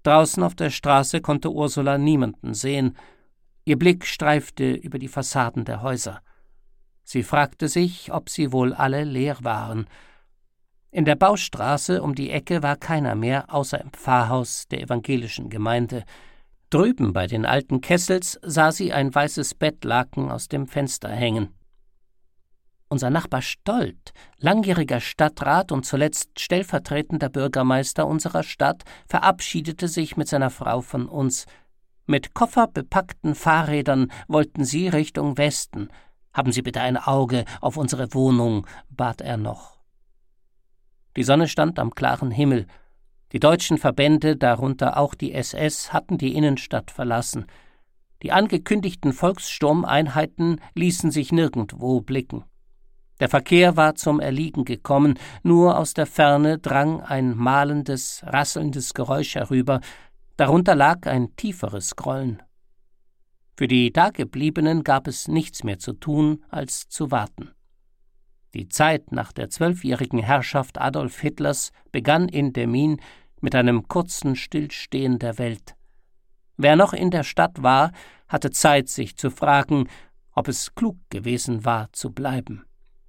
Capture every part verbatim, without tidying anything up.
Draußen auf der Straße konnte Ursula niemanden sehen. Ihr Blick streifte über die Fassaden der Häuser. Sie fragte sich, ob sie wohl alle leer waren. In der Baustraße um die Ecke war keiner mehr, außer im Pfarrhaus der evangelischen Gemeinde. Drüben bei den alten Kessels sah sie ein weißes Bettlaken aus dem Fenster hängen. Unser Nachbar Stolt, langjähriger Stadtrat und zuletzt stellvertretender Bürgermeister unserer Stadt, verabschiedete sich mit seiner Frau von uns. Mit kofferbepackten Fahrrädern wollten sie Richtung Westen. »Haben Sie bitte ein Auge auf unsere Wohnung«, bat er noch. Die Sonne stand am klaren Himmel. Die deutschen Verbände, darunter auch die S S, hatten die Innenstadt verlassen. Die angekündigten Volkssturmeinheiten ließen sich nirgendwo blicken. Der Verkehr war zum Erliegen gekommen, nur aus der Ferne drang ein mahlendes, rasselndes Geräusch herüber, darunter lag ein tieferes Grollen. Für die Dagebliebenen gab es nichts mehr zu tun, als zu warten. Die Zeit nach der zwölfjährigen Herrschaft Adolf Hitlers begann in Demmin mit einem kurzen Stillstehen der Welt. Wer noch in der Stadt war, hatte Zeit, sich zu fragen, ob es klug gewesen war, zu bleiben.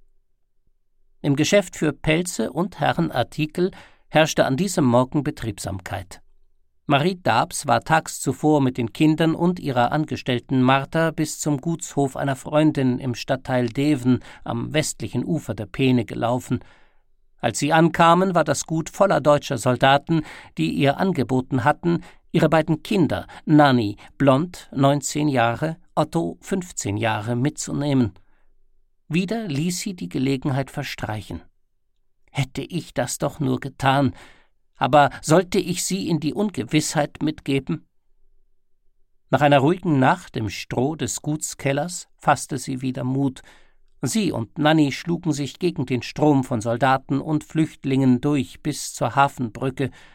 Im Geschäft für Pelze und Herrenartikel herrschte an diesem Morgen Betriebsamkeit. Marie Dabs war tags zuvor mit den Kindern und ihrer Angestellten Martha bis zum Gutshof einer Freundin im Stadtteil Deven am westlichen Ufer der Peene gelaufen. Als sie ankamen, war das Gut voller deutscher Soldaten, die ihr angeboten hatten, ihre beiden Kinder, Nanny, blond, neunzehn Jahre, Otto, fünfzehn Jahre, mitzunehmen. Wieder ließ sie die Gelegenheit verstreichen. Hätte ich das doch nur getan, aber sollte ich sie in die Ungewissheit mitgeben? Nach einer ruhigen Nacht im Stroh des Gutskellers fasste sie wieder Mut. Sie und Nanny schlugen sich gegen den Strom von Soldaten und Flüchtlingen durch bis zur Hafenbrücke,